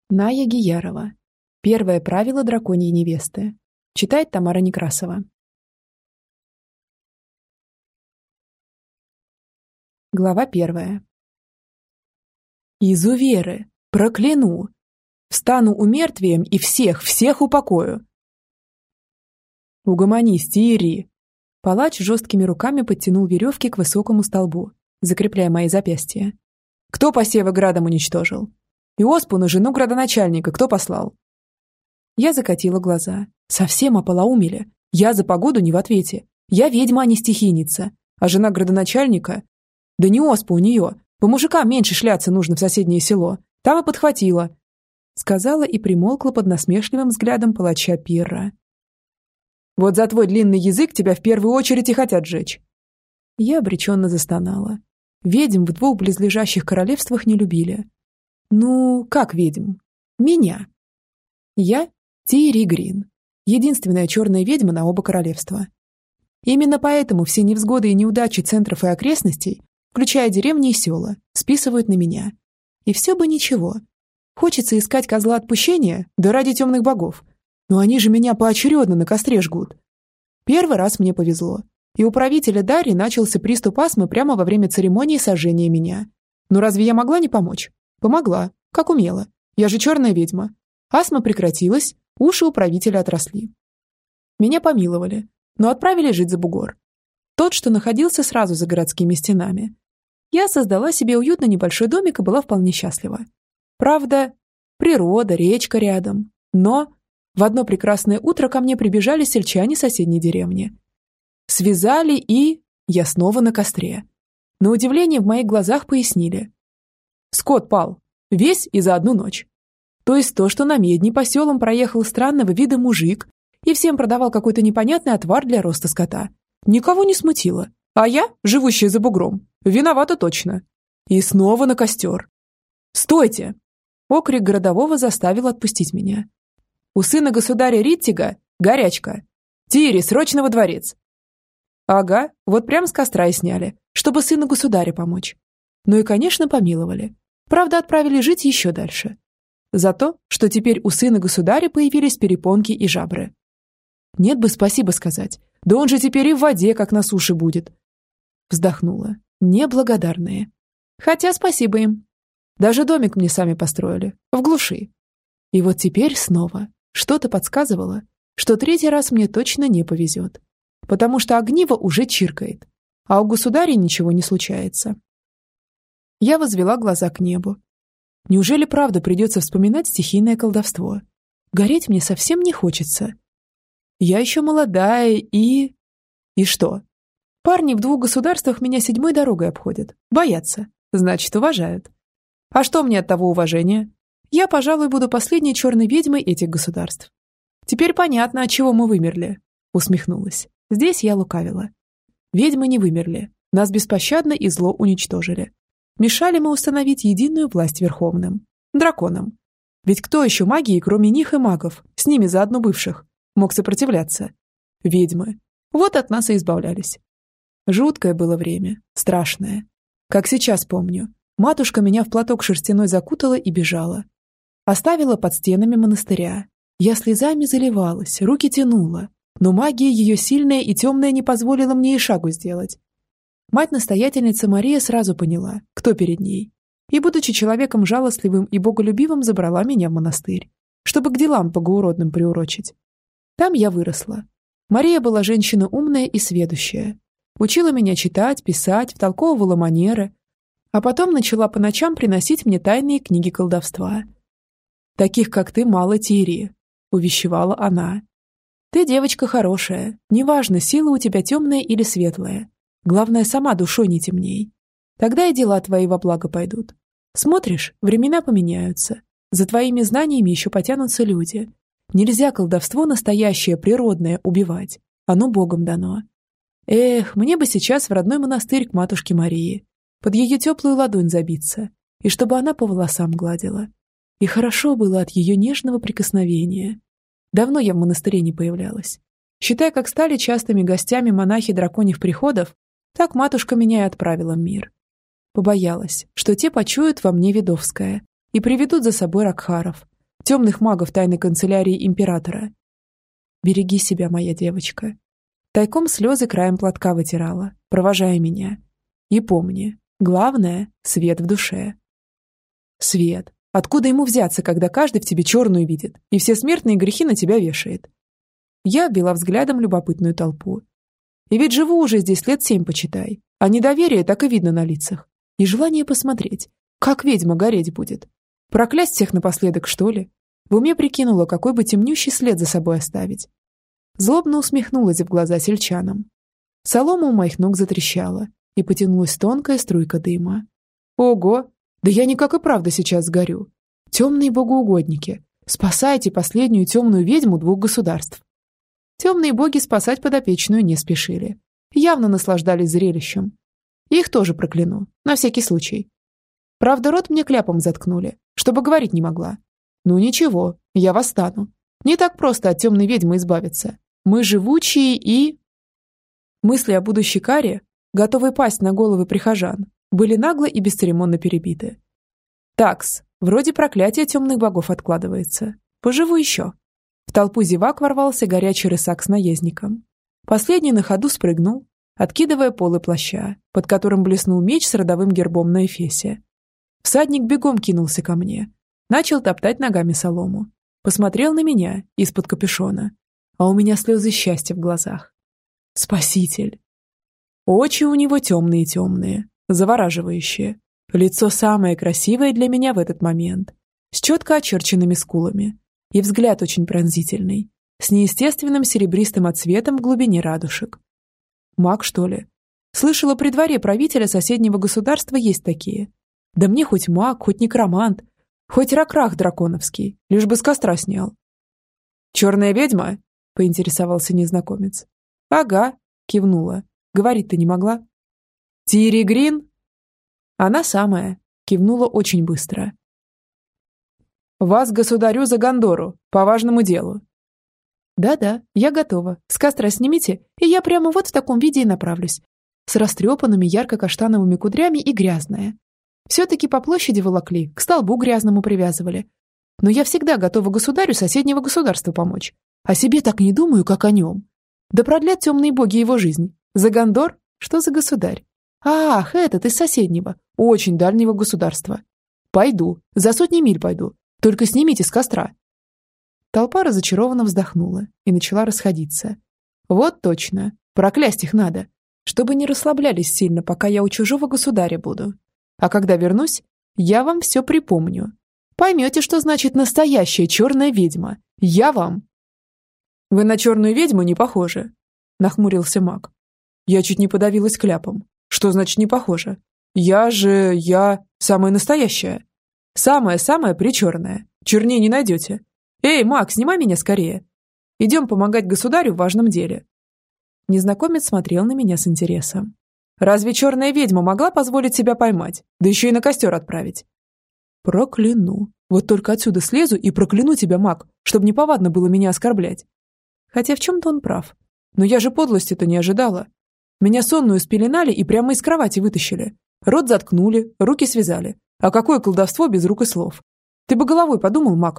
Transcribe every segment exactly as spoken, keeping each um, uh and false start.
Ная Гиярова. Первое правило драконьей невесты. Читает Тамара Некрасова. Глава первая. Изуверы! Прокляну! Встану умертвием и всех, всех упокою! Угомонись, Тири! Палач жесткими руками подтянул веревки к высокому столбу, закрепляя мои запястья. Кто посевы градом уничтожил? И оспу, жену градоначальника, кто послал? Я закатила глаза. Совсем ополоумели. Я за погоду не в ответе. Я ведьма, а не стихийница. А жена градоначальника? Да не оспа у нее. По мужикам меньше шляться нужно в соседнее село. Там и подхватила. Сказала и примолкла под насмешливым взглядом палача Пирра. Вот за твой длинный язык тебя в первую очередь и хотят сжечь. Я обреченно застонала. Ведьм в двух близлежащих королевствах не любили. Ну, как ведьм? Меня. Я Тири Грин, единственная черная ведьма на оба королевства. Именно поэтому все невзгоды и неудачи центров и окрестностей, включая деревни и села, списывают на меня. И все бы ничего. Хочется искать козла отпущения, да ради темных богов. Но они же меня поочередно на костре жгут. Первый раз мне повезло. И у правителя Дарьи начался приступ астмы прямо во время церемонии сожжения меня. Но разве я могла не помочь? Помогла, как умела. Я же черная ведьма. Астма прекратилась, уши у правителя отросли. Меня помиловали, но отправили жить за бугор. Тот, что находился сразу за городскими стенами. Я создала себе уютный небольшой домик и была вполне счастлива. Правда, природа, речка рядом. Но в одно прекрасное утро ко мне прибежали сельчане соседней деревни. Связали и... Я снова на костре. На удивление в моих глазах пояснили. Скот пал. Весь и за одну ночь. То есть то, что на медне по селам проехал странного вида мужик и всем продавал какой-то непонятный отвар для роста скота. Никого не смутило. А я, живущая за бугром, виновата точно. И снова на костер. «Стойте!» Окрик городового заставил отпустить меня. «У сына государя Риттига горячка. Тири, срочно во дворец!» «Ага, вот прям с костра и сняли, чтобы сыну государя помочь. Ну и, конечно, помиловали. Правда, отправили жить еще дальше. За то, что теперь у сына государя появились перепонки и жабры. Нет бы спасибо сказать. Да он же теперь и в воде, как на суше будет. Вздохнула. Неблагодарные. Хотя спасибо им. Даже домик мне сами построили. В глуши. И вот теперь снова. Что-то подсказывало, что третий раз мне точно не повезет. Потому что огниво уже чиркает. А у государя ничего не случается. Я возвела глаза к небу. Неужели правда придется вспоминать стихийное колдовство? Гореть мне совсем не хочется. Я еще молодая и... И что? Парни в двух государствах меня седьмой дорогой обходят. Боятся. Значит, уважают. А что мне от того уважения? Я, пожалуй, буду последней черной ведьмой этих государств. Теперь понятно, от чего мы вымерли. Усмехнулась. Здесь я лукавила. Ведьмы не вымерли. Нас беспощадно и зло уничтожили. Мешали мы установить единую власть верховным. Драконам. Ведь кто еще магии, кроме них и магов, с ними заодно бывших, мог сопротивляться? Ведьмы. Вот от нас и избавлялись. Жуткое было время. Страшное. Как сейчас помню. Матушка меня в платок шерстяной закутала и бежала. Оставила под стенами монастыря. Я слезами заливалась, руки тянула. Но магия ее сильная и темная не позволила мне и шагу сделать. Мать-настоятельница Мария сразу поняла, кто перед ней. И, будучи человеком жалостливым и боголюбивым, забрала меня в монастырь, чтобы к делам богоуродным приурочить. Там я выросла. Мария была женщина умная и сведущая. Учила меня читать, писать, втолковывала манеры. А потом начала по ночам приносить мне тайные книги колдовства. «Таких, как ты, мало, Тири», — увещевала она. «Ты девочка хорошая. Неважно, сила у тебя темная или светлая. Главное, сама душой не темней. Тогда и дела твои во благо пойдут. Смотришь, времена поменяются. За твоими знаниями еще потянутся люди. Нельзя колдовство настоящее, природное, убивать. Оно Богом дано. Эх, мне бы сейчас в родной монастырь к матушке Марии. Под ее теплую ладонь забиться. И чтобы она по волосам гладила. И хорошо было от ее нежного прикосновения. Давно я в монастыре не появлялась. Считай, как стали частыми гостями монахи драконьих приходов, так матушка меня и отправила в мир. Побоялась, что те почуют во мне ведовское и приведут за собой Ракхаров, темных магов тайной канцелярии императора. Береги себя, моя девочка. Тайком слезы краем платка вытирала, провожая меня. И помни, главное — свет в душе. Свет. Откуда ему взяться, когда каждый в тебе черную видит и все смертные грехи на тебя вешает? Я обвела взглядом любопытную толпу. И ведь живу уже здесь лет семь, почитай. А недоверие так и видно на лицах. И желание посмотреть, как ведьма гореть будет. Проклясть всех напоследок, что ли? В уме прикинула, какой бы темнющий след за собой оставить. Злобно усмехнулась в глаза сельчанам. Солома у моих ног затрещала, и потянулась тонкая струйка дыма. Ого! Да я никак и правда сейчас сгорю. Темные богоугодники, спасайте последнюю темную ведьму двух государств. Темные боги спасать подопечную не спешили. Явно наслаждались зрелищем. Их тоже прокляну, на всякий случай. Правда, рот мне кляпом заткнули, чтобы говорить не могла. Ну ничего, я восстану. Не так просто от темной ведьмы избавиться. Мы живучие и... Мысли о будущей каре, готовой пасть на головы прихожан, были нагло и бесцеремонно перебиты. Такс, вроде проклятие темных богов откладывается. Поживу еще. В толпу зевак ворвался горячий рысак с наездником. Последний на ходу спрыгнул, откидывая полы плаща, под которым блеснул меч с родовым гербом на эфесе. Всадник бегом кинулся ко мне, начал топтать ногами солому. Посмотрел на меня из-под капюшона, а у меня слезы счастья в глазах. Спаситель. Очи у него темные-темные, завораживающие. Лицо самое красивое для меня в этот момент, с четко очерченными скулами. И взгляд очень пронзительный, с неестественным серебристым отцветом в глубине радужек. Маг, что ли? Слышала, при дворе правителя соседнего государства есть такие. Да мне хоть маг, хоть некромант, хоть ракрах драконовский, лишь бы с костра снял. «Черная ведьма?» — поинтересовался незнакомец. «Ага», — кивнула. Говорить-то не могла. «Тири Грин?» «Она самая», — кивнула очень быстро. «Вас, государю, за Гондору, по важному делу». «Да-да, я готова. С костра снимите, и я прямо вот в таком виде и направлюсь. С растрепанными ярко-каштановыми кудрями и грязная. Все-таки по площади волокли, к столбу грязному привязывали. Но я всегда готова государю соседнего государства помочь. О себе так не думаю, как о нем. Да продлят темные боги его жизнь. За Гондор? Что за государь? Ах, этот из соседнего, очень дальнего государства. Пойду, за сотни миль пойду. Только снимите с костра». Толпа разочарованно вздохнула и начала расходиться. Вот точно, проклясть их надо, чтобы не расслаблялись сильно, пока я у чужого государя буду. А когда вернусь, я вам все припомню. Поймете, что значит настоящая черная ведьма. Я вам... «Вы на черную ведьму не похожи», — нахмурился маг. Я чуть не подавилась кляпом. «Что значит не похожа? Я же... я... самая настоящая. Самая-самая причерная. Чернее не найдете. Эй, маг, снимай меня скорее. Идем помогать государю в важном деле». Незнакомец смотрел на меня с интересом. «Разве черная ведьма могла позволить себя поймать, да еще и на костер отправить?» «Прокляну. Вот только отсюда слезу и прокляну тебя, маг, чтобы неповадно было меня оскорблять». Хотя в чем-то он прав. Но я же подлости-то не ожидала. Меня сонную спеленали и прямо из кровати вытащили. Рот заткнули, руки связали. А какое колдовство без рук и слов? Ты бы головой подумал, маг.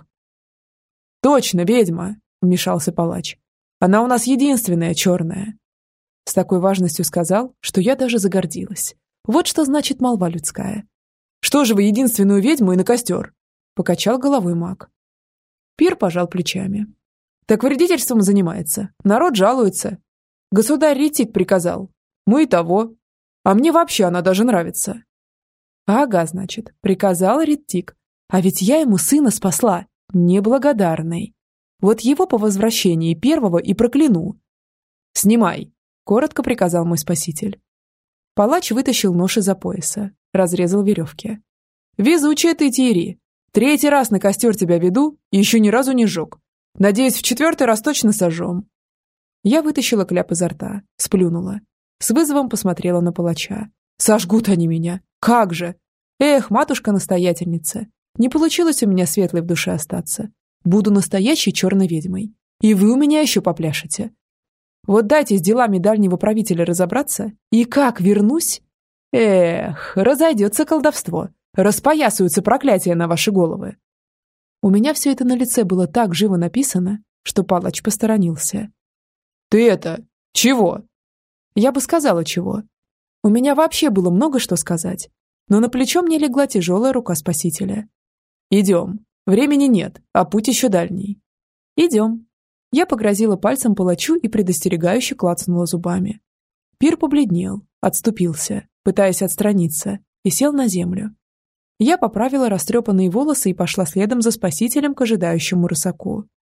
«Точно, ведьма», — вмешался палач. «Она у нас единственная черная». С такой важностью сказал, что я даже загордилась. Вот что значит молва людская. «Что же вы единственную ведьму и на костер?» — покачал головой маг. Пир пожал плечами. «Так вредительством занимается. Народ жалуется. Государь Ритик приказал. Мы и того. А мне вообще она даже нравится». «Ага, значит, приказал Ритик. А ведь я ему сына спасла. Неблагодарный. Вот его по возвращении первого и прокляну». «Снимай», — коротко приказал мой спаситель. Палач вытащил нож из-за пояса, разрезал веревки. «Везучая ты, Тири. Третий раз на костер тебя веду и еще ни разу не сжег. Надеюсь, в четвертый раз точно сожжем». Я вытащила кляп изо рта, сплюнула. С вызовом посмотрела на палача. «Сожгут они меня. Как же! Эх, матушка-настоятельница, не получилось у меня светлой в душе остаться. Буду настоящей черной ведьмой. И вы у меня еще попляшете. Вот дайте с делами дальнего правителя разобраться, и как вернусь? Эх, разойдется колдовство, распоясаются проклятия на ваши головы». У меня все это на лице было так живо написано, что палач посторонился. «Ты это... чего?» Я бы сказала, чего. У меня вообще было много что сказать, но на плечо мне легла тяжелая рука спасителя. «Идем. Времени нет, а путь еще дальний». «Идем». Я погрозила пальцем палачу и предостерегающе клацнула зубами. Пир побледнел, отступился, пытаясь отстраниться, и сел на землю. Я поправила растрепанные волосы и пошла следом за спасителем к ожидающему рысаку.